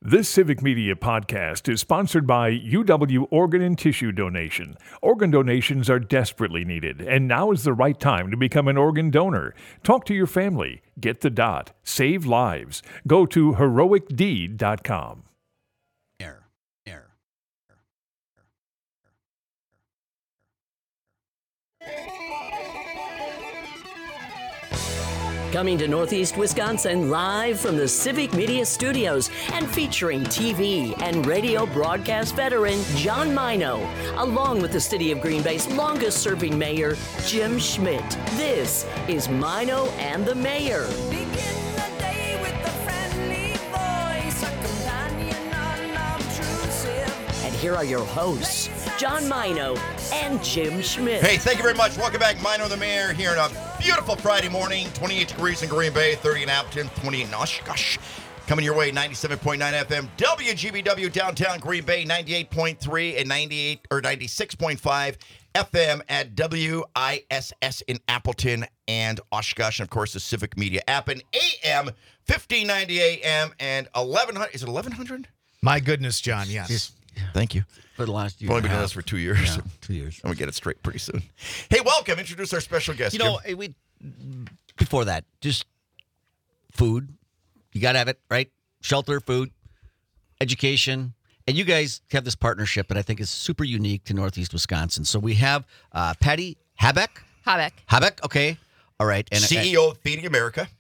This Civic Media podcast is sponsored by UW Organ and Tissue Donation. Organ donations are desperately needed, and now is the right time to become an organ donor. Talk to your family. Get the dot. Save lives. Go to heroicdeed.com. Coming to Northeast Wisconsin live from the Civic Media Studios and featuring TV and radio broadcast veteran John Mino, along with the City of Green Bay's longest-serving mayor, Jim Schmidt. This is Mino and the Mayor. Begin the day with a friendly voice, a companion unobtrusive. And here are your hosts, John Mino and Jim Schmidt. Hey, thank you very much. Welcome back. Mino the Mayor here on a beautiful Friday morning. 28 degrees in Green Bay, 30 in Appleton, 28 in Oshkosh. Coming your way, 97.9 FM, WGBW downtown Green Bay, 98.3 and 96.5 FM at WISS in Appleton and Oshkosh. And, of course, the Civic Media app and AM, 1590 AM and 1100. Is it 1100? My goodness, John, yes. Thank you. For the last year. We've only been doing this for 2 years. Yeah, 2 years. And we get it straight pretty soon. Hey, welcome. Introduce our special guest. You know, before that, just food. You got to have it, right? Shelter, food, education. And you guys have this partnership that I think is super unique to Northeast Wisconsin. So we have Patty Habeck. Habeck, okay. All right. And CEO of Feeding America.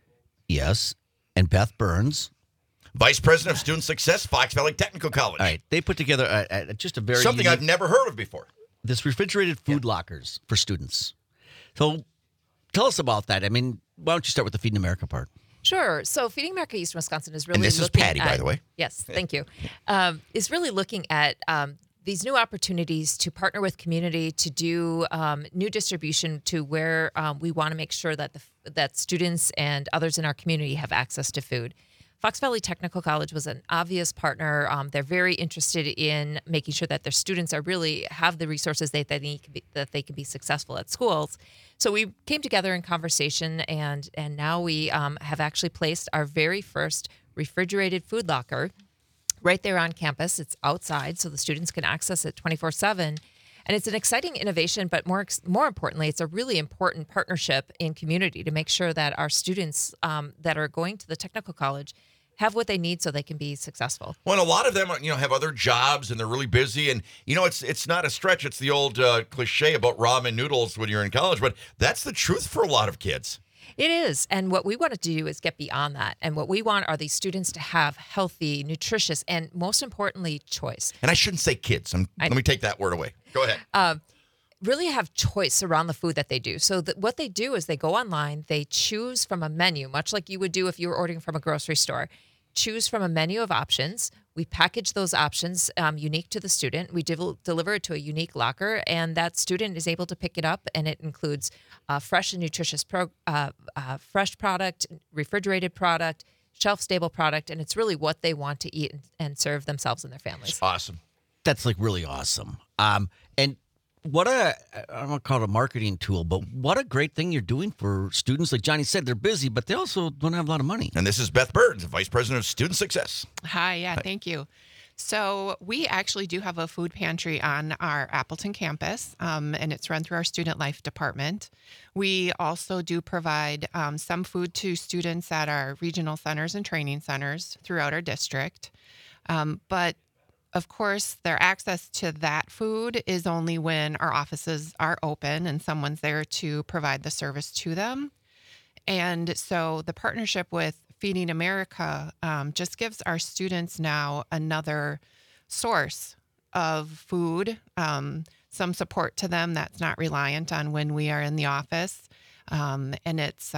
Yes. And Beth Burns. Vice President of Student Success, Fox Valley Technical College. All right. They put together just a very something unique, I've never heard of before. This refrigerated food lockers for students. So tell us about that. I mean, why don't you start with the Feeding America part? Sure. So Feeding America East Wisconsin is really And this is looking Patty, at, by the way. Yes, thank you. Is really looking at these new opportunities to partner with community to do new distribution to where we want to make sure that that students and others in our community have access to food. Fox Valley Technical College was an obvious partner. They're very interested in making sure that their students are really have the resources that they need that they can be successful at schools. So we came together in conversation, and now we have actually placed our very first refrigerated food locker right there on campus. It's outside, so the students can access it 24/7. And it's an exciting innovation, but more importantly, it's a really important partnership in community to make sure that our students that are going to the technical college have what they need so they can be successful. Well, and a lot of them, have other jobs and they're really busy. And, it's not a stretch. It's the old cliche about ramen noodles when you're in college, but that's the truth for a lot of kids. It is. And what we want to do is get beyond that. And what we want are these students to have healthy, nutritious, and most importantly, choice. And I shouldn't say kids. Let me take that word away. Go ahead. Really have choice around the food that they do. So what they do is they go online, they choose from a menu, much like you would do if you were ordering from a grocery store. Choose from a menu of options. We package those options unique to the student. We deliver it to a unique locker, and that student is able to pick it up, and it includes fresh and nutritious fresh product, refrigerated product, shelf-stable product, and it's really what they want to eat and serve themselves and their families. Awesome. That's like really awesome. And what I don't want to call it a marketing tool, but what a great thing you're doing for students. Like Johnny said, they're busy, but they also don't have a lot of money. And this is Beth Burns, Vice President of Student Success. Hi, thank you. So we actually do have a food pantry on our Appleton campus, and it's run through our Student Life Department. We also do provide some food to students at our regional centers and training centers throughout our district. But of course, their access to that food is only when our offices are open and someone's there to provide the service to them. And so the partnership with Feeding America just gives our students now another source of food, some support to them that's not reliant on when we are in the office. And it's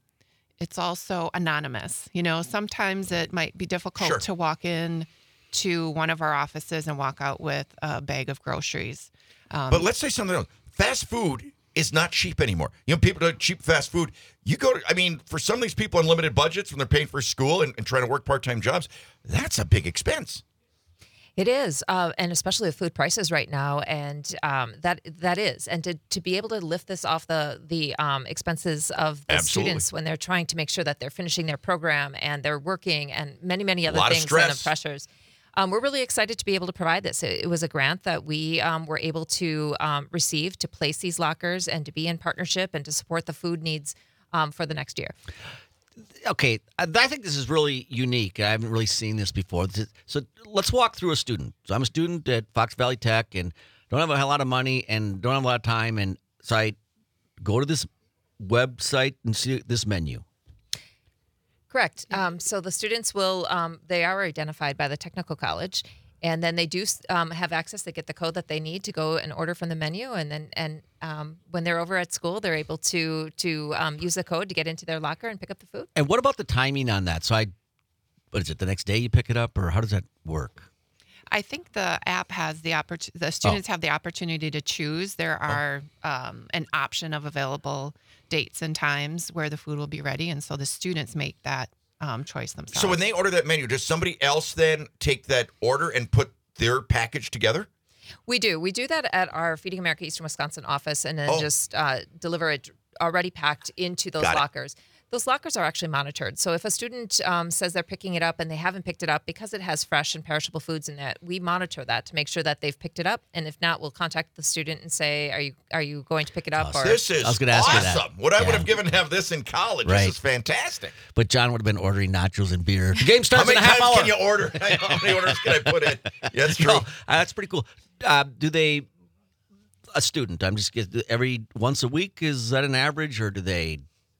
also anonymous. Sometimes it might be difficult to walk in to one of our offices and walk out with a bag of groceries. But let's say something else. Fast food is not cheap anymore. People do cheap fast food. For some of these people on limited budgets when they're paying for school and trying to work part-time jobs, that's a big expense. It is, and especially with food prices right now, and that is, and to be able to lift this off the expenses of the Absolutely. students when they're trying to make sure that they're finishing their program and they're working and many other Lot of things and stress. the pressures. We're really excited to be able to provide this. It was a grant that we were able to receive to place these lockers and to be in partnership and to support the food needs for the next year. Okay, I think this is really unique. I haven't really seen this before. So let's walk through a student. So I'm a student at Fox Valley Tech and don't have a lot of money and don't have a lot of time. And so I go to this website and see this menu. Correct. So the students will, they are identified by the technical college, and then they do have access. They get the code that they need to go and order from the menu, and then when they're over at school, they're able to use the code to get into their locker and pick up the food. And what about the timing on that? So what is it, the next day you pick it up, or how does that work? I think the app has the students have the opportunity to choose. There are an option of available dates and times where the food will be ready, and so the students make that choice themselves. So when they order that menu, does somebody else then take that order and put their package together? We do. We do that at our Feeding America Eastern Wisconsin office, and then just deliver it already packed into those Got it. lockers. Those lockers are actually monitored. So if a student says they're picking it up and they haven't picked it up, because it has fresh and perishable foods in it, we monitor that to make sure that they've picked it up. And if not, we'll contact the student and say, "Are you going to pick it up?" Or This is I was gonna ask you that. awesome. What I would Yeah. have given to have this in college. Right. This is fantastic. But John would have been ordering nachos and beer. The game How starts many in a half times hour. can you order? How many orders can I put in? Yeah, that's true. No, that's pretty cool. Do they, a student, every once a week, is that an average, or do they?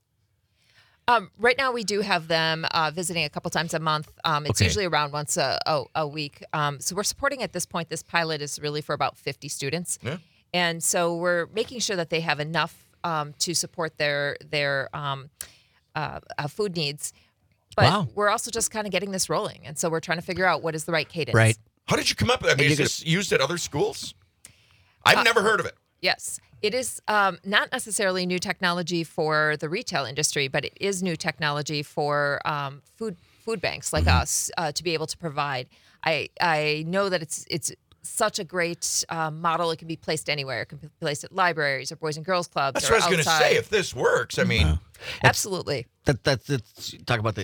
Right now, we do have them visiting a couple times a month. It's Okay. usually around once a week. So we're supporting at this point. This pilot is really for about 50 students, Yeah. and so we're making sure that they have enough to support their food needs. But Wow. we're also just kind of getting this rolling, and so we're trying to figure out what is the right cadence. Right. How did you come up with it? I mean, And is you're this used at other schools? I've never heard of it. Yes, it is not necessarily new technology for the retail industry, but it is new technology for food banks like us to be able to provide. I know that it's such a great model. It can be placed anywhere. It can be placed at libraries or boys and girls clubs. That's or what I was going to outside. say. If this works, I mean, Absolutely. That's talk about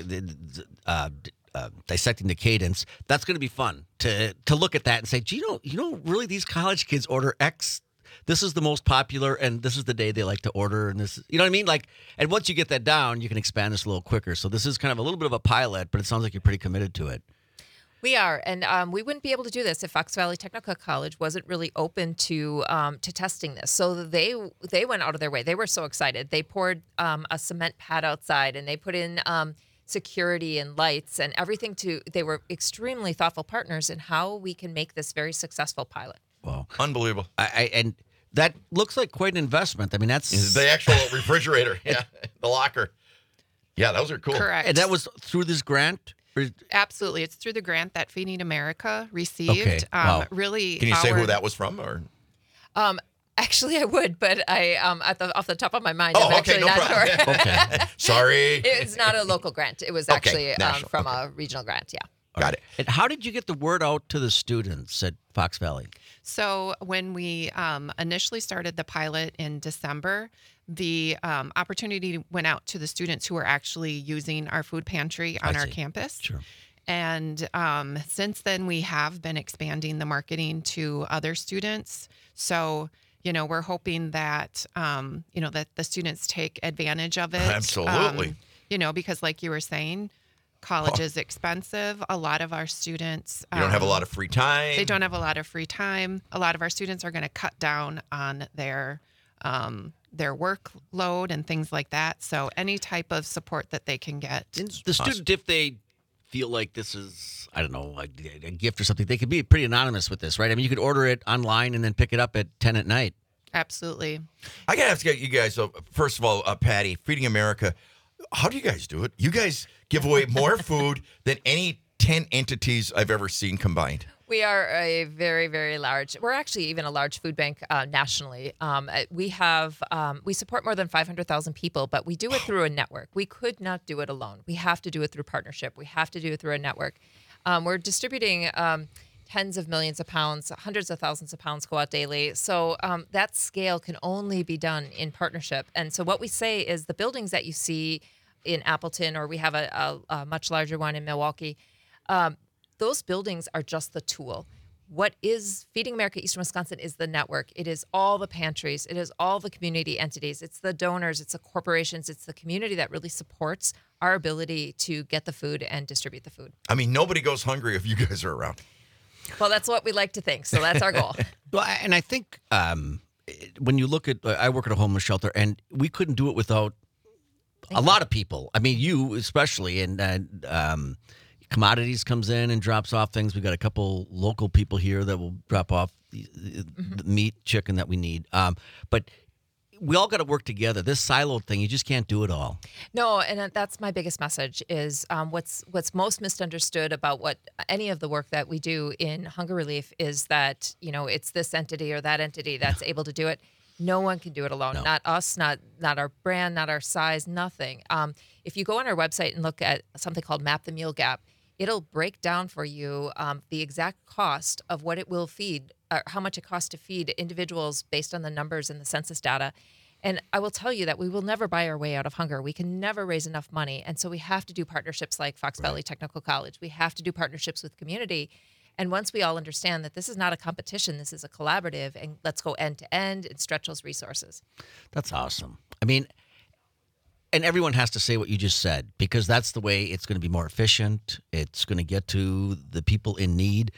dissecting the cadence. That's going to be fun to look at that and say, gee, really these college kids order X. This is the most popular, and this is the day they like to order, and this, you know what I mean? Like, and once you get that down, you can expand this a little quicker. So this is kind of a little bit of a pilot, but it sounds like you're pretty committed to it. We are, and we wouldn't be able to do this if Fox Valley Technical College wasn't really open to testing this. So they went out of their way. They were so excited. They poured a cement pad outside, and they put in security and lights and everything. They were extremely thoughtful partners in how we can make this very successful pilot. Wow. unbelievable. And that looks like quite an investment. I mean, that's The actual refrigerator, yeah, the locker. Yeah, those are cool. Correct. and that was through this grant. Or- Absolutely. It's through the grant that Feeding America received. Okay. Wow. Really, Can you say who that was from? Or Actually, I would, but I off the top of my mind, Oh, I'm okay, actually no not problem. sure. Okay. sorry, It's not a local grant. It was Okay, actually national, from a regional grant. Yeah. got it. And how did you get the word out to the students at Fox Valley? So when we initially started the pilot in December, the opportunity went out to the students who were actually using our food pantry on our see. campus. Sure. And since then, we have been expanding the marketing to other students. So, we're hoping that, that the students take advantage of it. Absolutely. Because like you were saying, college is expensive. A lot of our students You don't have a lot of free time. they don't have a lot of free time. A lot of our students are going to cut down on their workload and things like that. So any type of support that they can get. The student, if they feel like this is, I don't know, a gift or something, they could be pretty anonymous with this, right? I mean, you could order it online and then pick it up at 10 at night. Absolutely. I gotta ask you guys. So first of all, Patty, Feeding America. How do you guys do it? You guys give away more food than any 10 entities I've ever seen combined. We are a very, very large. We're actually even a large food bank nationally. We support more than 500,000 people, but we do it through a network. We could not do it alone. We have to do it through partnership. We have to do it through a network. We're distributing tens of millions of pounds, hundreds of thousands of pounds go out daily. So that scale can only be done in partnership. And so what we say is the buildings that you see in Appleton, or we have a much larger one in Milwaukee, those buildings are just the tool. What is Feeding America Eastern Wisconsin is the network. It is all the pantries. It is all the community entities. It's the donors. It's the corporations. It's the community that really supports our ability to get the food and distribute the food. I mean, nobody goes hungry if you guys are around. Well, that's what we like to think. So that's our goal. Well, and I think when you look at, I work at a homeless shelter, and we couldn't do it without a lot of people. I mean, you especially, and commodities comes in and drops off things. We've got a couple local people here that will drop off the meat, chicken that we need. But we all got to work together. This siloed thing, you just can't do it all. No, and that's my biggest message is what's most misunderstood about what any of the work that we do in hunger relief is that, it's this entity or that entity that's able to do it. No one can do it alone. No. Not us, not our brand, not our size, nothing. If you go on our website and look at something called Map the Meal Gap, it'll break down for you the exact cost of what it will feed, how much it costs to feed individuals based on the numbers and the census data. And I will tell you that we will never buy our way out of hunger. We can never raise enough money. And so we have to do partnerships like Fox Valley Technical College. We have to do partnerships with community. And once we all understand that this is not a competition, this is a collaborative, and let's go end to end and stretch those resources. That's awesome. I mean, and everyone has to say what you just said, because that's the way it's going to be more efficient. It's going to get to the people in need.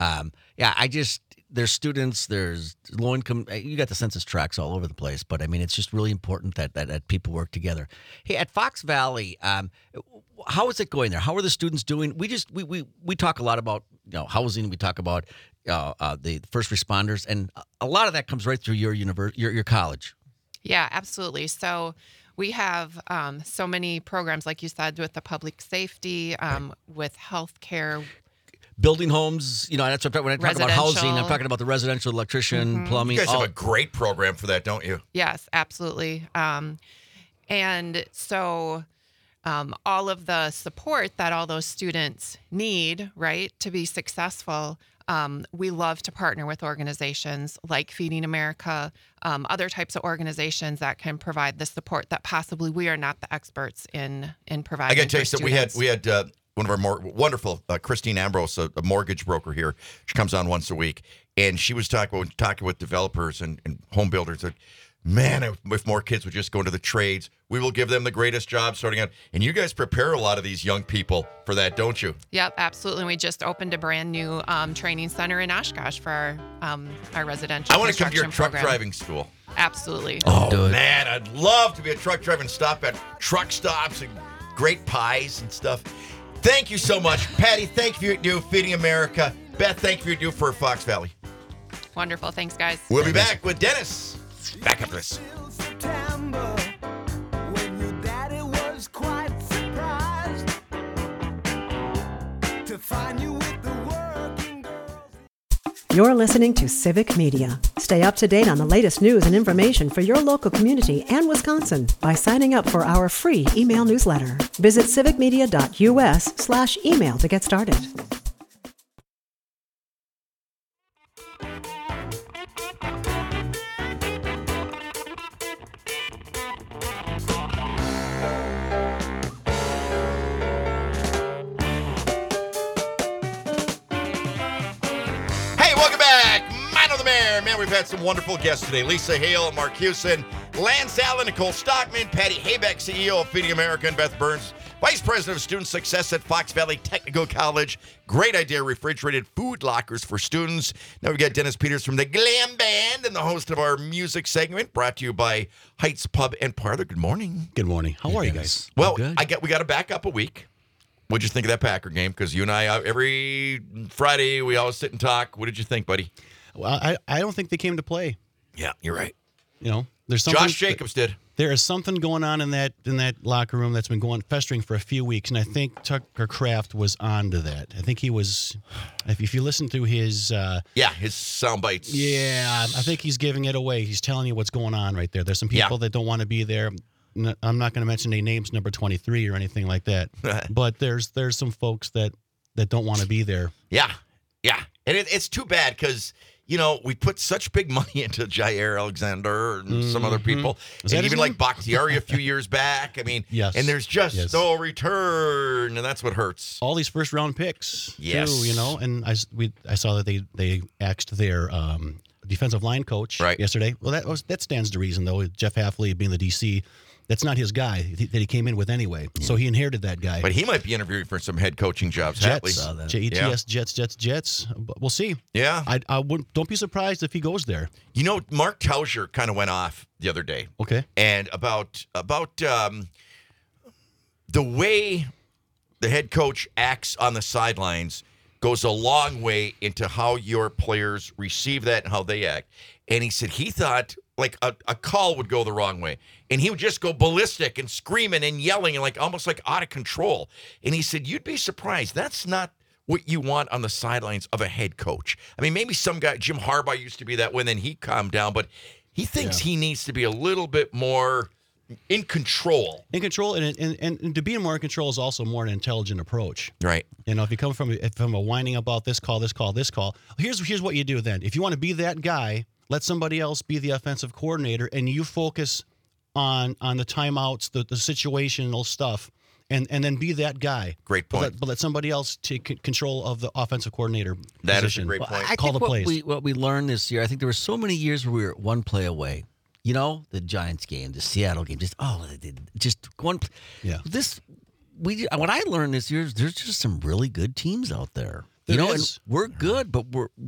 There's students, there's low income. You got the census tracts all over the place, but I mean, it's just really important that people work together. Hey, at Fox Valley, how is it going there? How are the students doing? We talk a lot about housing. We talk about the first responders, and a lot of that comes right through your college. Yeah, absolutely. So we have so many programs, like you said, with the public safety, with healthcare. Building homes, that's what when I talk about housing, I'm talking about the residential, electrician, plumbing. You guys have a great program for that, don't you? Yes, absolutely. And so all of the support that all those students need, right, to be successful, we love to partner with organizations like Feeding America, other types of organizations that can provide the support that possibly we are not the experts in providing. I got to tell you, so students. we had one of our more wonderful, Christine Ambrose, a mortgage broker here. She comes on once a week, and she was talking with developers and home builders that, man, if more kids would just go into the trades, we will give them the greatest job starting out. And you guys prepare a lot of these young people for that, don't you? Yep, absolutely. We just opened a brand new training center in Oshkosh for our residential. I want to come to your construction truck program. driving school. Absolutely. Oh, man, I'd love to be a truck driver and stop at truck stops and great pies and stuff. Thank you so much. Patty, thank you for your do Feeding America. Beth, thank you for your do for Fox Valley. Wonderful. Thanks, guys. We'll be back with Dennis. Back after this. Till September, when your daddy was quite surprised to find you with the working girls. You're listening to Civic Media. Stay up to date on the latest news and information for your local community and Wisconsin by signing up for our free email newsletter. Visit civicmedia.us/email to get started. Man, we've had some wonderful guests today. Lisa Hale, Mark Hewson, Lance Allen, Nicole Stockman, Patty Haybeck, CEO of Feeding America, and Beth Burns, Vice President of Student Success at Fox Valley Technical College. Great idea, refrigerated food lockers for students. Now we've got Dennis Peters from the Glam Band and the host of our music segment, brought to you by Heights Pub and Parlor. Good morning. Good morning. How are you guys? Well, we got to back up a week. What'd you think of that Packer game? Because you and I, every Friday, we always sit and talk. What did you think, buddy? Well, I don't think they came to play. Yeah, you're right. There's something. Josh Jacobs did. There is something going on in that locker room that's been festering for a few weeks, and I think Tucker Kraft was onto that. I think he was. If you listen to his his sound bites. Yeah, I think he's giving it away. He's telling you what's going on right there. There's some people that don't want to be there. I'm not going to mention any names, number 23 or anything like that. But there's some folks that don't want to be there. Yeah. And it's too bad because, you know, we put such big money into Jair Alexander and some other people. Is that And his even name? like Bakhtiari a few years back. I mean, Yes. and there's just Yes. no return, and that's what hurts. All these first round picks, Yes. too, you know. And I saw that they axed their defensive line coach yesterday. Well, that stands to reason, though. Jeff Hafley being the DC, that's not his guy that he came in with anyway. So he inherited that guy. But he might be interviewing for some head coaching jobs. Jets, Hatley. Jets, Jets. But we'll see. Yeah. I wouldn't. Don't be surprised if he goes there. You know, Mark Taucher kind of went off the other day. Okay. And about the way the head coach acts on the sidelines goes a long way into how your players receive that and how they act. And he said he thought like a call would go the wrong way. And he would just go ballistic and screaming and yelling and like almost like out of control. And he said, you'd be surprised. That's not what you want on the sidelines of a head coach. I mean, maybe some guy, Jim Harbaugh used to be that way, and then he calmed down, but he thinks he needs to be a little bit more in control. In control, and to be more in control is also more an intelligent approach. Right. You know, if you come from a whining about this call, here's what you do then. If you want to be that guy, let somebody else be the offensive coordinator, and you focus on the timeouts, the situational stuff, and then be that guy. Great point. But let somebody else take control of the offensive coordinator That is position. a great point. I Call think the plays. what we learned this year, I think there were so many years where we were one play away. You know, the Giants game, the Seattle game, just one. Yeah. What I learned this year is there's just some really good teams out there. There you know, is. and we're good, but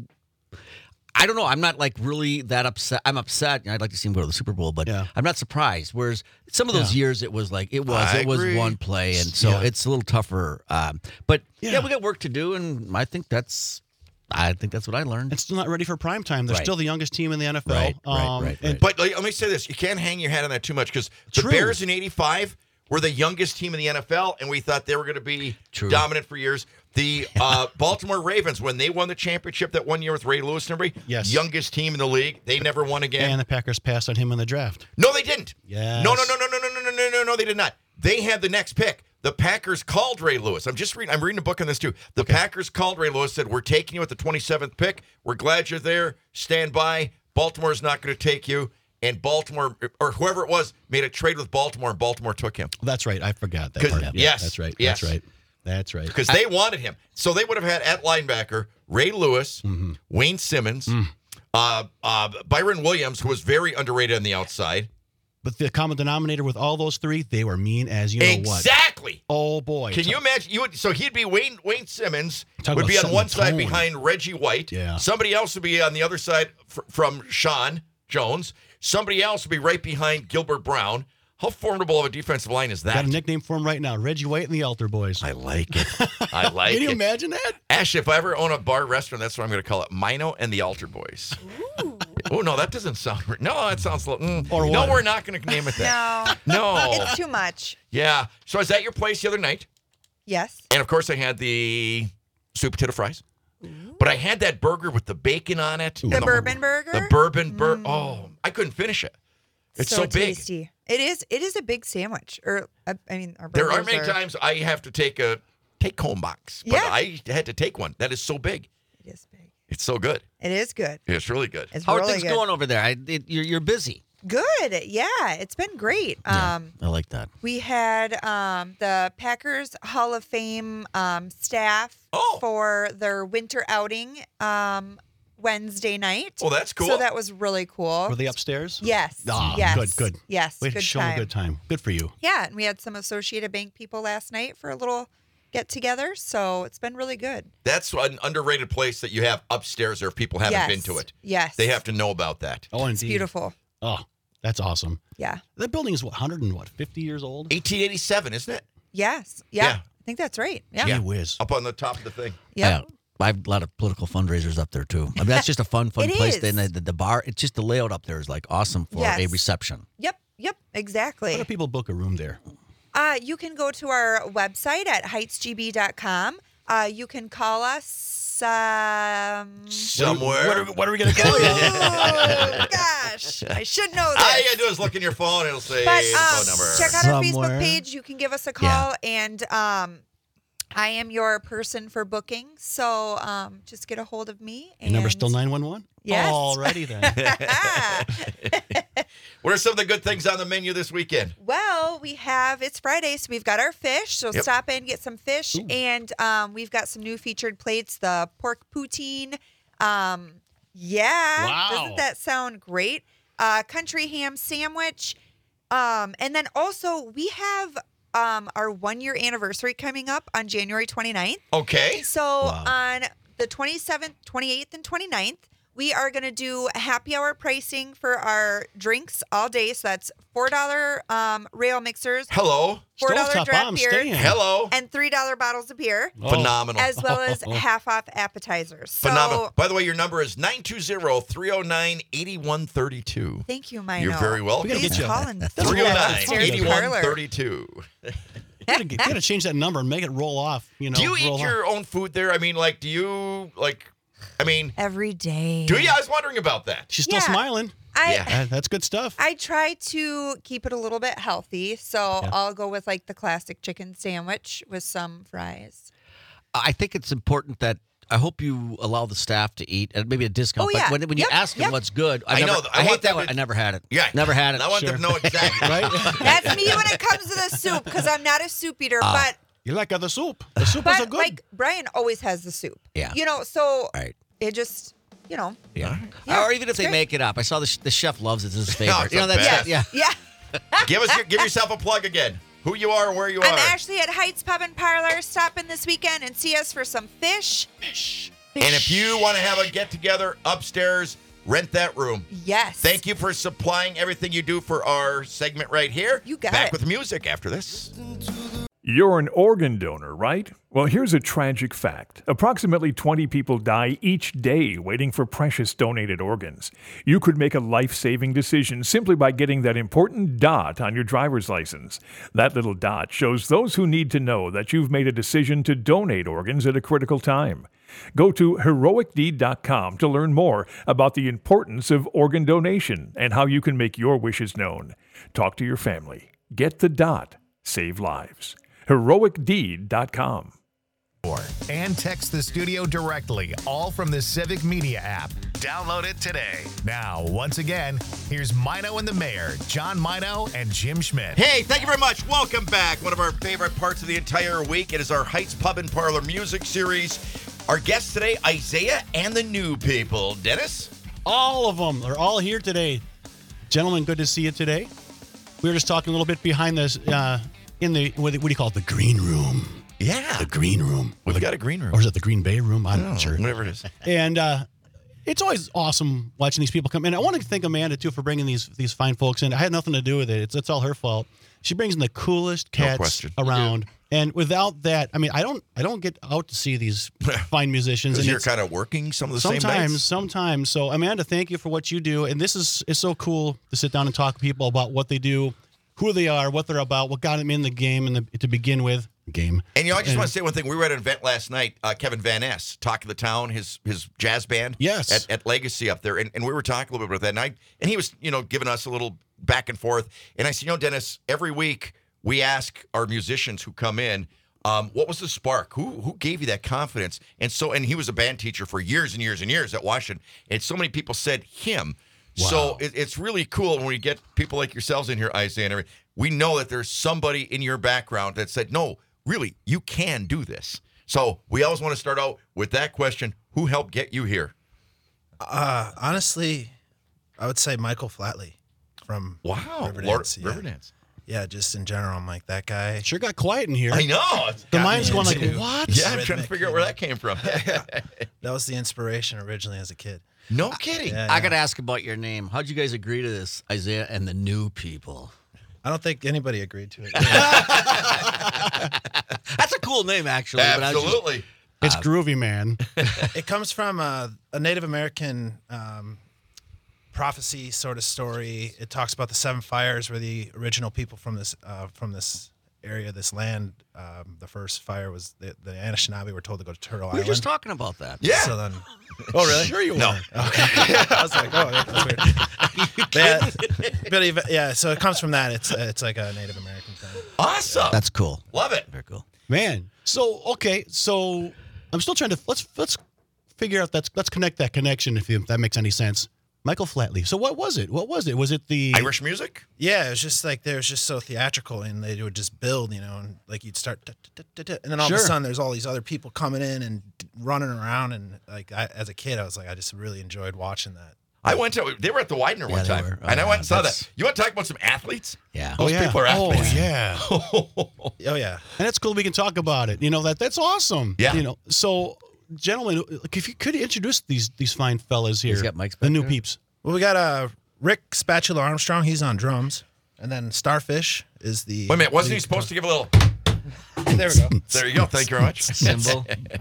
I don't know. I'm not like really that upset. I'm upset. I'd like to see him go to the Super Bowl, but I'm not surprised. Whereas some of those years, it was like it was agree. one play, and so it's a little tougher. But we got work to do, and I think that's what I learned. And still not ready for prime time. They're Right. still the youngest team in the NFL. Right. And But like, let me say this. You can't hang your hat on that too much because the True. Bears in 85 were the youngest team in the NFL, and we thought they were going to be dominant for years. The Baltimore Ravens, when they won the championship that one year with Ray Lewis and everybody, youngest team in the league, they never won again. And the Packers passed on him in the draft. No, they didn't. Yes. No, they did not. They had the next pick. The Packers called Ray Lewis. I'm reading a book on this too. The Packers called Ray Lewis, said, we're taking you at the 27th pick. We're glad you're there. Stand by. Baltimore's not going to take you. And Baltimore, or whoever it was, made a trade with Baltimore, and Baltimore took him. That's right. I forgot that 'Cause- part. yes, That's right. yes. That's right. Because they wanted him. So they would have had at linebacker Ray Lewis, Wayne Simmons, Byron Williams, who was very underrated on the outside. But the common denominator with all those three, they were mean as you know what. Exactly. Oh, boy. Can you imagine? So he'd be Wayne Simmons Talk would about be on setting one the side tone. behind Reggie White. Yeah. Somebody else would be on the other side from Sean Jones. Somebody else would be right behind Gilbert Brown. How formidable of a defensive line is that? Got a nickname for him right now, Reggie White and the Altar Boys. I like it. I like Can you it. imagine that? Ash, if I ever own a bar restaurant, that's what I'm going to call it. Mino and the Altar Boys. Oh, no, that doesn't sound right. No, that sounds... Or no, what? we're not going to name it that. No. It's too much. Yeah. So I was at your place the other night. Yes. And, of course, I had the sweet potato fries. But I had that burger with the bacon on it. The bourbon burger? The bourbon burger. Oh, I couldn't finish it. It's so big. Tasty. It is a big sandwich. Or I mean, our There burgers are many times I have to take home box. But I had to take one. That is so big. It is big. It's so good. It is good. It's really good. It's How really are things good. going over there? You're busy. Good. Yeah, it's been great. I like that. We had the Packers Hall of Fame staff for their winter outing Wednesday night. Oh, that's cool. So that was really cool. Were they upstairs? Yes. Ah, yes. good. Yes. Way to good show time. them a good time. Good for you. Yeah, and we had some Associated Bank people last night for a little get together. So it's been really good. That's an underrated place that you have upstairs there if people haven't Yes. been to it. Yes. They have to know about that. Oh, It's indeed. beautiful. Oh, that's awesome. Yeah. That building is 50 years old? 1887, isn't it? Yes. Yeah. Yeah. I think that's right. Yeah. Gee whiz. Up on the top of the thing. Yeah. I have a lot of political fundraisers up there too. I mean, that's just a fun It place. is. Then the bar, it's just the layout up there is like awesome for a Yes. reception. Yep. How Exactly. do people book a room there? You can go to our website at heightsgb.com. You can call us. Somewhere. What are we going to call you? Oh, gosh. I should know this. All you gotta do is look in your phone. It'll say But the phone number. check out our Somewhere. Facebook page. You can give us a call. And I am your person for booking, so just get a hold of me. Your number's still 911? Yes. Alrighty then. What are some of the good things on the menu this weekend? Well, it's Friday, so we've got our fish. So Yep. stop in, get some fish. And we've got some new featured plates, the pork poutine. Yeah. Wow. Doesn't that sound great? Country ham sandwich. And then also we have our 1-year anniversary coming up on January 29th. Okay. So on the 27th, 28th, and 29th, we are going to do happy hour pricing for our drinks all day. So that's $4 rail mixers, Hello. $4 Stovetop, draft I'm beer, staying. Hello. and $3 bottles of beer, Phenomenal. as well as half off appetizers. So Phenomenal. By the way, your number is 920-309-8132. thank you, Mino. You're very welcome. We gotta Please get you call and see me at the Stairs Parlor. 309-8132. You gotta change that number and make it roll off. Do you eat your own food there? I mean, like, Every day. do you? I was wondering about that. She's still Yeah. smiling. That's good stuff. I try to keep it a little bit healthy, so I'll go with like the classic chicken sandwich with some fries. I think it's important that I hope you allow the staff to eat at maybe a discount. Oh, yeah. But when you Yep, ask them yep. what's good, I know. I I want hate that them one. to- I never had it. Yeah. Never had it. I want them to know exactly. Right? That's me when it comes to the soup, because I'm not a soup eater, but You like the soup. The soup is a good. like Brian always has the soup. Yeah. So Right. it just, Yeah. Yeah, Or even if it's they great. make it up. I saw the chef loves it. It's his favorite. it's the that's best. yeah. yeah. Give yourself a plug again. Who you are, where you I'm are. Ashley at Heights Pub and Parlor. Stop in this weekend and see us for some fish. And if you want to have a get-together upstairs, rent that room. Yes. Thank you for supplying everything you do for our segment right here. You got Back it. with music after this. You're an organ donor, right? Well, here's a tragic fact. Approximately 20 people die each day waiting for precious donated organs. You could make a life-saving decision simply by getting that important dot on your driver's license. That little dot shows those who need to know that you've made a decision to donate organs at a critical time. Go to heroicdeed.com to learn more about the importance of organ donation and how you can make your wishes known. Talk to your family. Get the dot. Save lives. heroicdeed.com. And text the studio directly, all from the Civic Media app. Download it today. Now, once again, here's Mino and the Mayor, John Mino and Jim Schmidt. Hey, thank you very much. Welcome back. One of our favorite parts of the entire week. It is our Heights Pub and Parlor music series. Our guests today, Isaiah and the New People. Dennis? All of them are all here today. Gentlemen, good to see you today. We were just talking a little bit behind this in the, what do you call it, the green room. Yeah. The green room. We've got a green room. Or is it the Green Bay room? I'm not sure. Whatever it is. And it's always awesome watching these people come in. I want to thank Amanda, too, for bringing these fine folks in. I had nothing to do with it. It's all her fault. She brings in the coolest cats question. around. And without that, I mean, I don't get out to see these fine musicians. Because And you're it's- kind of working some of the same nights. Sometimes. So, Amanda, thank you for what you do. And it's so cool to sit down and talk to people about what they do, who they are, what they're about, what got them in the game to begin with. Game. And I just want to say one thing. We were at an event last night. Kevin Van Ness, Talk of the Town, his jazz band. Yes. At Legacy up there, and we were talking a little bit about that night. And he was, giving us a little back and forth. And I said, Dennis, every week we ask our musicians who come in, what was the spark? Who gave you that confidence? And he was a band teacher for years and years and years at Washington. And so many people said him. Wow. So it's really cool when we get people like yourselves in here, Isaiah, and everything. We know that there's somebody in your background that said, no, really, you can do this. So we always want to start out with that question. Who helped get you here? Honestly, I would say Michael Flatley from Riverdance. Riverdance. Yeah, just in general, I'm like, that guy. Sure got quiet in here. I know. The mind's going like, what? Yeah, I'm trying to figure out where that came from. That was the inspiration originally as a kid. No kidding. Yeah, I got to ask about your name. How'd you guys agree to this, Isaiah and the New People? I don't think anybody agreed to it. That's a cool name, actually. but I was just- Absolutely. It's groovy, man. It comes from a Native American prophecy sort of story. It talks about the 7 fires where the original people from this area, this land, the first fire was the Anishinaabe were told to go to Turtle we were Island. just talking about that. Yeah. So then, oh really? Sure you No. were. Okay. I was like, oh, that's weird. Yeah, so it comes from that. It's like a Native American thing. Awesome. That's cool. Love it. Very cool. Man, So I'm still trying to let's figure out let's connect that connection if that makes any sense. Michael Flatley. So what was it? Was it the Irish music? Yeah, it was just like they was just so theatrical, and they would just build, and like you'd start, and then all of a sudden there's all these other people coming in and running around, and like as a kid I was like I just really enjoyed watching that. They were at the Widener one time, and I went and saw that. You want to talk about some athletes? Yeah. Those people are athletes. Oh yeah. Oh yeah. And it's cool we can talk about it. That's awesome. Yeah. So gentlemen, if you could introduce these fine fellas here. He's got Mike's the new back there. peeps. Well, we got Rick Spatula Armstrong. He's on drums, and then Starfish is the. Wait a minute, wasn't he supposed to give a little? There we go. There you go. Thank you very much. Symbol.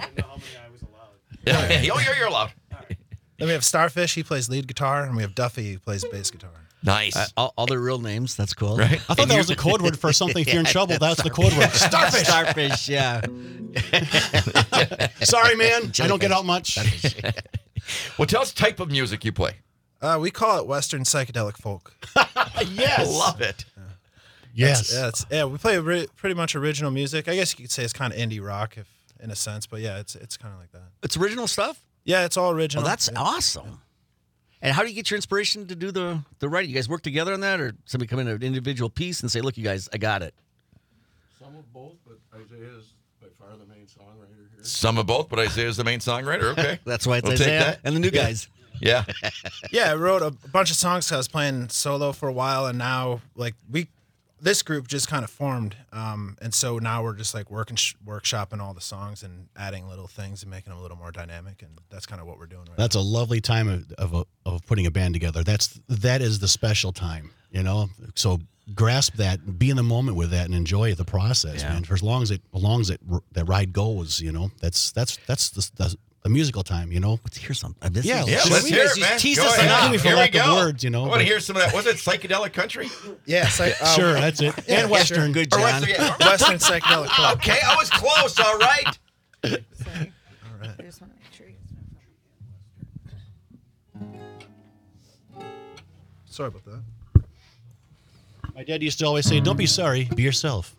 Yeah. You're allowed. Then we have Starfish. He plays lead guitar, and we have Duffy who plays bass guitar. Nice. All their real names. That's cool. Right. I thought that was a code word for something. If you're in trouble, that's the code word. Starfish. Starfish. Yeah. Sorry, man. I don't get out much. Well, tell us the type of music you play. We call it Western psychedelic folk. Yes. Love it. Yes. We play pretty much original music. I guess you could say it's kind of indie rock, if in a sense, but yeah, it's kind of like that. It's original stuff. Yeah, it's all original. Well, that's awesome. And how do you get your inspiration to do the writing? You guys work together on that, or somebody come in an individual piece and say, "Look, you guys, I got it." Some of both, but Isaiah is by far the main songwriter here. Some of both, but Isaiah is the main songwriter. Okay. That's why it's We'll take Isaiah that. and the new guys. Yeah. Yeah, I wrote a bunch of songs 'cause I was playing solo for a while, and now this group just kind of formed, and so now we're just like workshopping all the songs and adding little things and making them a little more dynamic, and that's kind of what we're doing right That's a lovely time of putting a band together. That is the special time, So grasp that, be in the moment with that, and enjoy the process, man. For as long as that ride goes, that's the musical time, Let's hear something. Let's hear it, man. Tease Go us ahead. enough. For Here lack we of go. words, I want to hear some of that. Was it psychedelic country? Yeah, Sure, that's it. Yeah, And Western. Good, Or John. Western psychedelic folk. Okay, I was close. All right. I just want to make sure. Sorry about that. My dad used to always say, "Don't be sorry, be yourself."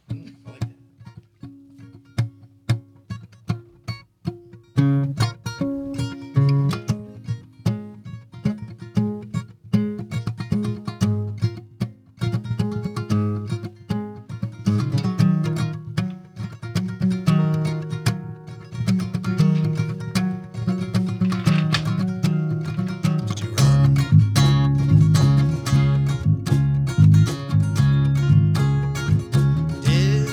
Did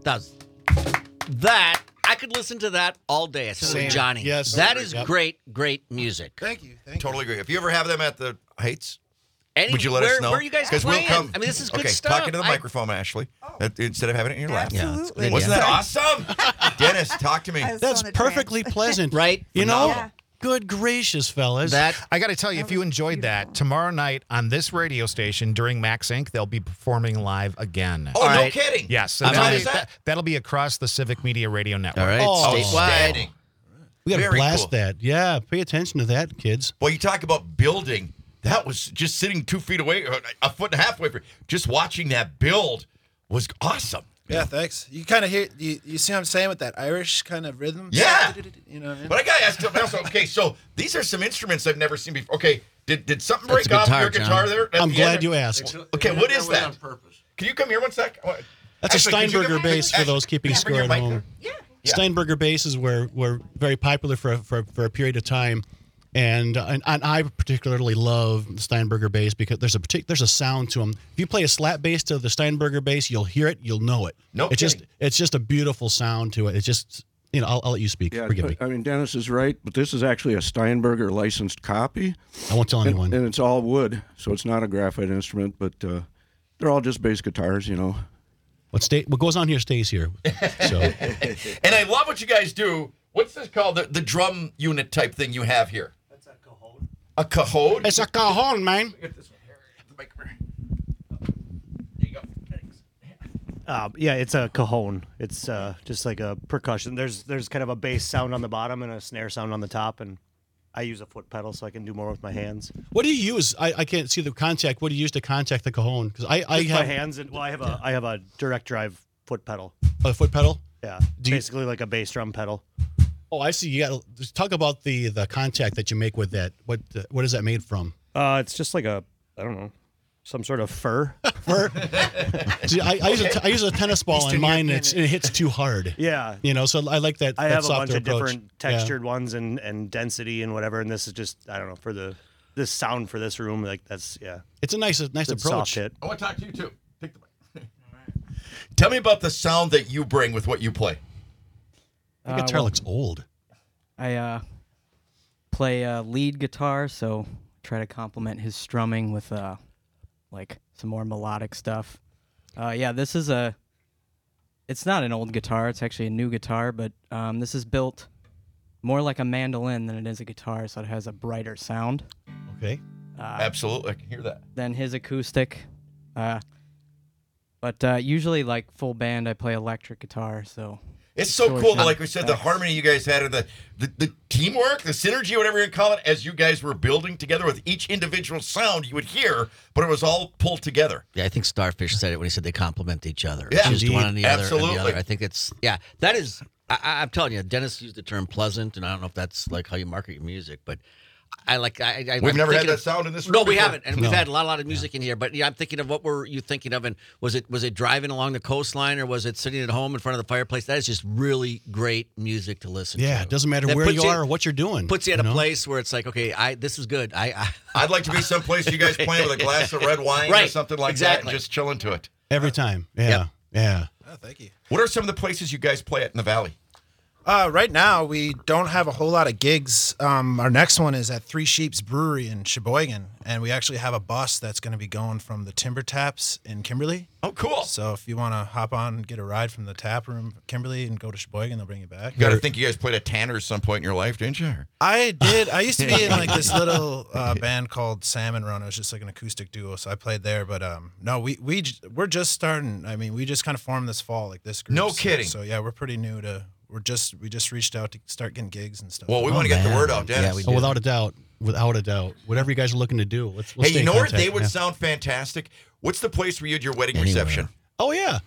does. That I could listen to that all day. I said Same. with Johnny. Yes. That is Yep. great music. Thank you. Totally agree. If you ever have them at the Heights, Any- would you let us where- know? where are you guys we'll playing? come. I mean, this is good okay, stuff. talking to the I- microphone, Ashley, instead of having it in your lap. Absolutely. Wasn't that awesome? Dennis, talk to me. I was That's so in a perfectly trance. pleasant. Right? You know? Yeah. Good gracious, fellas. That I got to tell you, if you enjoyed that, tomorrow night on this radio station during Max Inc., they'll be performing live again. Oh, All no right. kidding. Yes, I'm and that'll on be, it. that'll be across the Civic Media Radio Network. all right. Oh, Statewide. Outstanding. we got to very blast cool. that. Yeah, pay attention to that, kids. Well, you talk about building. That was just sitting 2 feet away, or a foot and a half away from. Just watching that build was awesome. Yeah, thanks. You kind of hear, you see what I'm saying with that Irish kind of rhythm? Yeah. You know what I mean? But I gotta ask something else. Okay, so these are some instruments I've never seen before. Okay, did something That's break a off guitar, your guitar John. there? at I'm the glad end? you asked. Okay, what is That way that? on purpose. Can you come here one sec? That's Actually, a could you Steinberger come- bass for those keeping Can you bring score your at mic home. there? Yeah. Steinberger basses were very popular for a period of time, and I particularly love the Steinberger bass because there's a sound to them. If you play a slap bass to the Steinberger bass, you'll hear it, you'll know it. No kidding. It's just a beautiful sound to it. It's just I'll let you speak. Yeah, Forgive me. I mean, Dennis is right, but this is actually a Steinberger licensed copy. I won't tell anyone. And it's all wood, so it's not a graphite instrument, but they're all just bass guitars, you know. What goes on here stays here. So And I love what you guys do. What's this called? The drum unit type thing you have here. That's a cajon. A cajon? it's a cajon, man. Get this one here. The mic over here. There you go. Thanks. Yeah, it's a cajon. It's just like a percussion. There's kind of a bass sound on the bottom and a snare sound on the top, and I use a foot pedal so I can do more with my hands. What do you use? I can't see the contact. What do you use to contact the cajon? Because I Just have my hands, and I have a direct drive foot pedal. a foot pedal. Yeah, Do you- basically like a bass drum pedal. Oh, I see. You got to talk about the contact that you make with that. What is that made from? It's just like I don't know, some sort of fur. Fur. See, I use a tennis ball on Eastern mine. European. It hits too hard. Yeah. So I like that. I that have a bunch softer of approach. different textured ones and density and whatever, and this is just I don't know for this sound for this room like that's Yeah. It's a nice good approach. soft hit. I want to talk to you too. Take the mic. Tell me about the sound that you bring with what you play. The guitar looks old. I play lead guitar, so try to complement his strumming with like some more melodic stuff. Yeah, this is it's not an old guitar, it's actually a new guitar, but this is built more like a mandolin than it is a guitar, so it has a brighter sound Okay. Absolutely, I can hear that. than his acoustic. But usually, like full band, I play electric guitar, so It's so Sure, cool, sure. like we said, the harmony you guys had and the teamwork, the synergy, whatever you call it, as you guys were building together with each individual sound you would hear, but it was all pulled together. Yeah, I think Starfish said it when he said they complement each other. Yeah, It's just one on the other. And the absolutely. other. I think it's that is. I'm telling you, Dennis used the term pleasant, and I don't know if that's like how you market your music, but I like. We've never had that sound in this room No, we before. haven't, and we've had a lot of music in here. But yeah, I'm thinking of what were you thinking of, and was it driving along the coastline, or was it sitting at home in front of the fireplace? That is just really great music to listen to. Yeah, it doesn't matter That where puts you are or what you're doing. Puts you at you a know? place where it's like, okay, this is good. I'd like to be someplace you guys playing with a glass of red wine or Right, something like that exactly. and just chilling to it. Every time. Yeah. Yep. Yeah. Oh, thank you. What are some of the places you guys play at in the Valley? Right now, we don't have a whole lot of gigs. Our next one is at Three Sheeps Brewery in Sheboygan, and we actually have a bus that's going to be going from the Timber Taps in Kimberly. Oh, cool. So if you want to hop on and get a ride from the tap room Kimberly and go to Sheboygan, they'll bring you back. You got to think you guys played at Tanner's some point in your life, didn't you? I did. I used to be in like this little band called Salmon Run. It was just like an acoustic duo, so I played there. But no, we're just starting. I mean, we just kind of formed this fall, like this group. No So- kidding. So yeah, we're pretty new to. We just reached out to start getting gigs and stuff. Well, we want to get the word out, Dennis. Oh, without a doubt. Whatever you guys are looking to do. We'll Hey, stay you in know where contact. they would Yeah. sound fantastic? What's the place where you had your wedding Anywhere. reception? Oh yeah.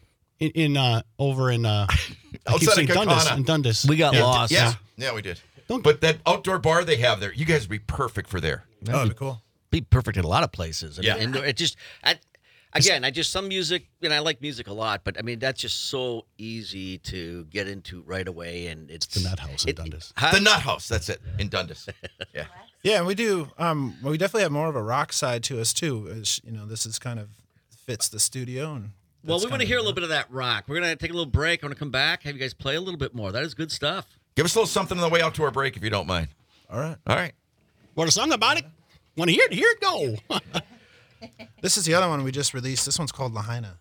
Over in I keep Outside saying of Dundas. Kaukauna. In Dundas. We got Yeah. lost. Yeah, we did. But that outdoor bar they have there, you guys would be perfect for there. Oh, that'd be cool. Be perfect at a lot of places. I Yeah. mean, indoor, it just. I just some music, and I like music a lot, but I mean that's just so easy to get into right away, and it's the Nut House in Dundas. The Nut House, that's it, in Dundas. Yeah. Yeah, and we do. Well, we definitely have more of a rock side to us too. As, you know, this is kind of fits the studio, and Well, that's we want to kinda hear a little bit of that rock. We're going to take a little break. I'm going to come back, have you guys play a little bit more. That is good stuff. Give us a little something on the way out to our break, if you don't mind. All right. All right. What a song about it? Want to hear it? Hear it go. This is the other one we just released. This one's called Lahaina.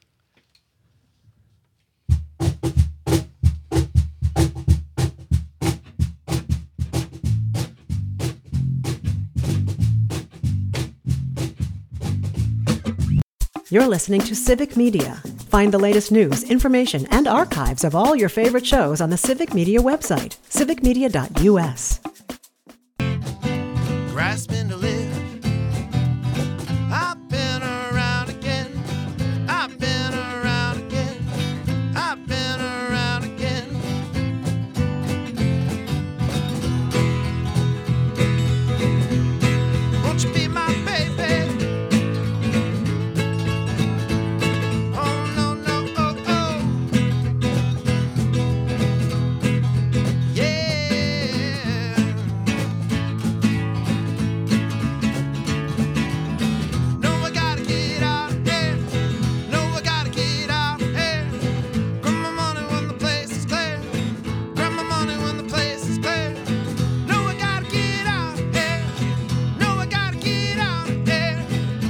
You're listening to Civic Media. Find the latest news, information, and archives of all your favorite shows on the Civic Media website, civicmedia.us. Grasping to live. I've been around again. I've been around again. I've been around again. Won't you be my baby? Oh no no oh oh. Yeah. No, I gotta get out of here. No, I gotta get out of here. Grab my money when the place is clear. Grab my money when the place is clear. No, I gotta get out of here. No, I gotta get out of here.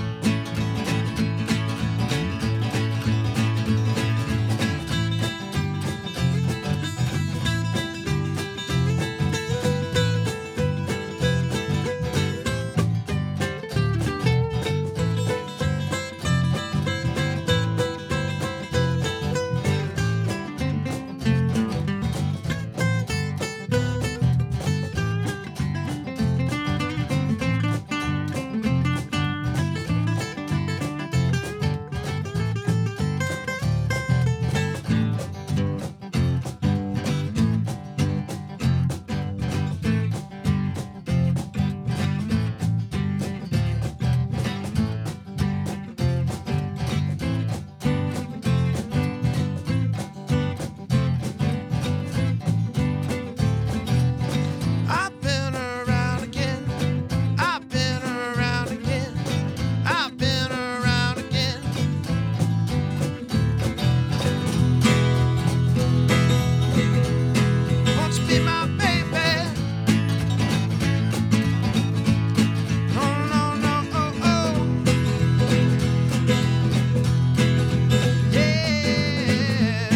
I've been around again. I've been around again. I've been around again. Won't you be my baby? Oh no no oh oh. Yeah.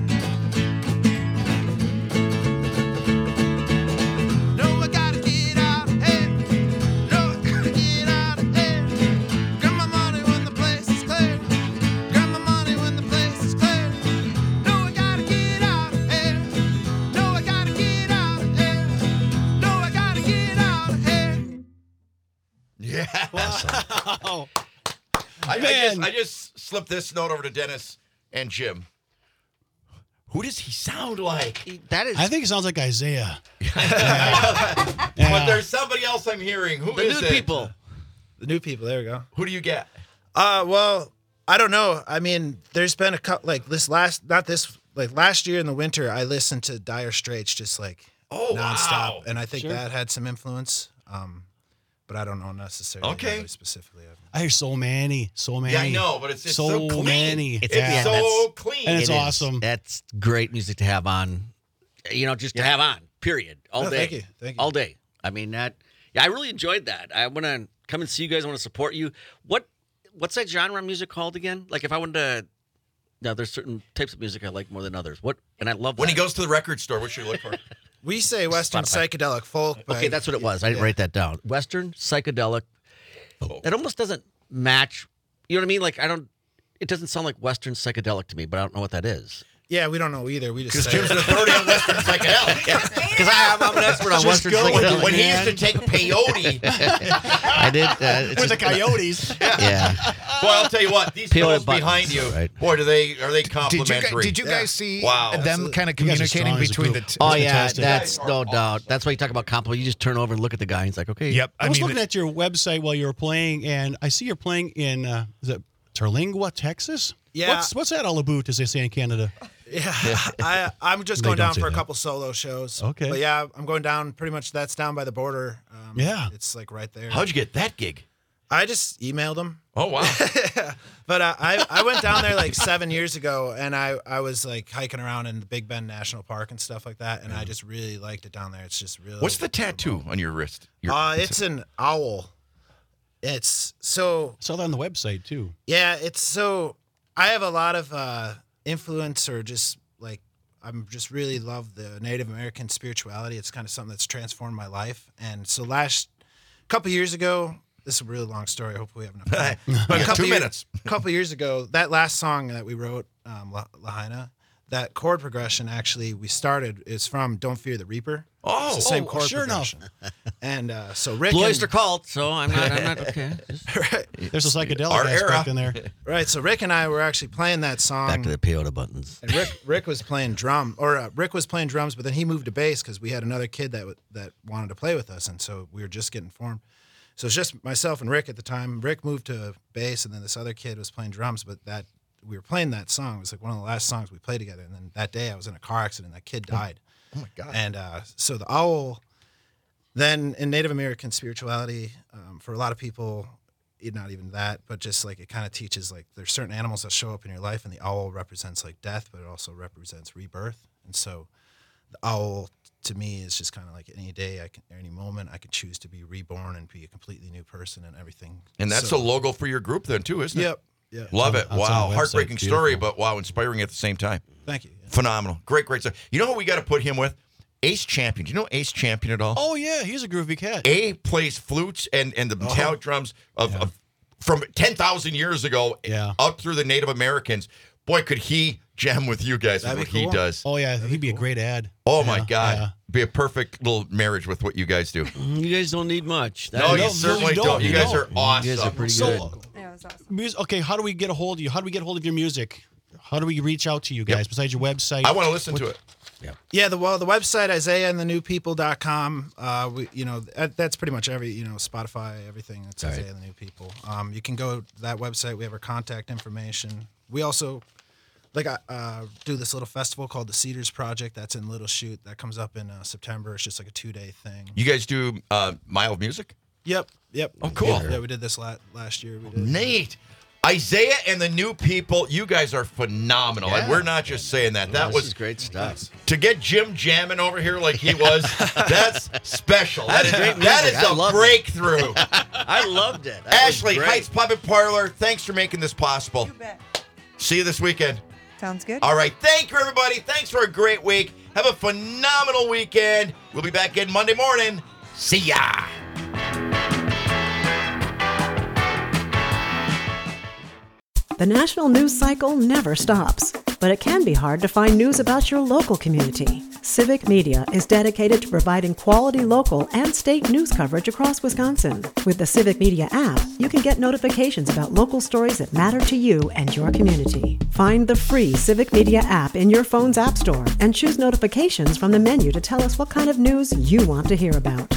No, I gotta get out of here. No, I gotta get out of here. Grab my money when the place is clear. Grab my money when the place is clear. No, I gotta get out of here. No, I gotta get out of here. No, I gotta get out of here. Yeah. Wow. I just slipped this note over to Dennis and Jim. Who does he sound like? That is I think it sounds like Isaiah. But there's somebody else I'm hearing. Who the is new it? people. The new people. There we go. Who do you get? Well, I don't know. I mean, there's been a couple like last year in the winter. I listened to Dire Straits just like nonstop, wow. and I think Sure. that had some influence. But I don't know necessarily. Okay. really specifically. I hear so many. Yeah, I know, but it's so clean. many. It's, Yeah. yeah, so that's- clean. And it's It is. awesome. That's great music to have on. Just to have on. Period. All No, day. thank you. Thank you. All day. I mean that. Yeah, I really enjoyed that. I want to come and see you guys. I want to support you. What's that genre of music called again? Like if I wanted to. No, there's certain types of music I like more than others. And I love When that. he goes to the record store, what should he look for? We say Western Spotify. psychedelic folk. But Okay, that's what it was. I didn't write that down. Western psychedelic. That almost doesn't match. You know what I mean? Like it doesn't sound like Western psychedelic to me, but I don't know what that is. Yeah, we don't know either. We just Because say Jim's an authority on Western psychedelic. Because I'm an expert on Western psychedelic. When he used to take peyote. I did. With the coyotes. Yeah. Boy, I'll tell you what, these Peyote girls buttons, behind you, right. boy, are they complimentary? Did you guys see Wow. them Absolutely. kind of You guys are communicating strong as a between the group. two? Oh yeah, fantastic. that's no doubt. That's why you talk about compliment. You just turn over and look at the guy. And he's like, okay. Yep. I was looking at your website while you were playing, and I see you're playing in is it Terlingua, Texas? Yeah. What's that all about, as they say in Canada? Yeah, I'm just They going don't down say for a that. couple solo shows. Okay. But yeah, I'm going down pretty much. That's down by the border. Yeah. It's like right there. How'd you get that gig? I just emailed him. Oh, wow. But I went down there like 7 years ago, and I was like hiking around in the Big Bend National Park and stuff like that, and I just really liked it down there. It's just really. What's the tattoo on your wrist? It's an owl. It's so. Saw that on the website too. Yeah, it's so. I have a lot of influence, or just like I'm just really love the Native American spirituality. It's kind of something that's transformed my life, and so couple years ago. This is a really long story. Hopefully, we have enough time. But 2 minutes. A couple years ago, that last song that we wrote, Lahaina, that chord progression actually we started is from "Don't Fear the Reaper." Oh, it's the same chord sure progression. And so Rick, Blue Oyster Cult. So I'm not okay. Right. There's a psychedelic aspect in there. Right. So Rick and I were actually playing that song. Back to the peyote buttons. And Rick was playing Rick was playing drums, but then he moved to bass because we had another kid that wanted to play with us, and so we were just getting formed. So it's just myself and Rick at the time. Rick moved to bass, and then this other kid was playing drums. But we were playing that song. It was like one of the last songs we played together. And then that day, I was in a car accident. That kid died. Oh my God! And so the owl. Then in Native American spirituality, for a lot of people, not even that, but just like it kind of teaches like there's certain animals that show up in your life, and the owl represents like death, but it also represents rebirth. And so the owl, to me, is just kind of like any day any moment I can choose to be reborn and be a completely new person and everything. And that's a logo for your group then too, isn't it? Yep. Yeah. Love it. on the Wow. website. Heartbreaking Beautiful. story, but wow, inspiring at the same time. Thank you. Phenomenal. Great stuff. You know who we got to put him with? Ace Champion. Do you know Ace Champion at all? Oh yeah, he's a groovy cat. A plays flutes and the metallic drums of from 10,000 years ago up through the Native Americans. Boy, could he jam with you guys with what he does. Oh yeah, he'd be a great ad. Oh my God. Yeah. Be a perfect little marriage with what you guys do. You guys don't need much. No, you certainly don't. You guys are awesome. You guys are pretty good. Yeah, it was awesome. Okay, how do we get a hold of you? How do we get a hold of your music? How do we reach out to you guys besides your website? I want to listen to it. Yeah, the website IsaiahandTheNewPeople.com. That's pretty much Spotify, everything. It's Isaiah and the New People. You can go to that website. We have our contact information. We also do this little festival called the Cedars Project. That's in Little Chute. That comes up in September. It's just like a 2-day thing. You guys do Mile of Music? Yep. Oh, cool. Yeah, we did this last year. We did. Nate. Isaiah and the New People, you guys are phenomenal. And we're not just saying that. That was great stuff. To get Jim jamming over here like he was, that's special. That's great that music. is I a loved it. breakthrough. I loved it. That was Ashley, great. Heights Puppet Parlor, thanks for making this possible. You bet. See you this weekend. Sounds good. All right. Thank you, everybody. Thanks for a great week. Have a phenomenal weekend. We'll be back in Monday morning. See ya. The national news cycle never stops, but it can be hard to find news about your local community. Civic Media is dedicated to providing quality local and state news coverage across Wisconsin. With the Civic Media app, you can get notifications about local stories that matter to you and your community. Find the free Civic Media app in your phone's app store and choose notifications from the menu to tell us what kind of news you want to hear about.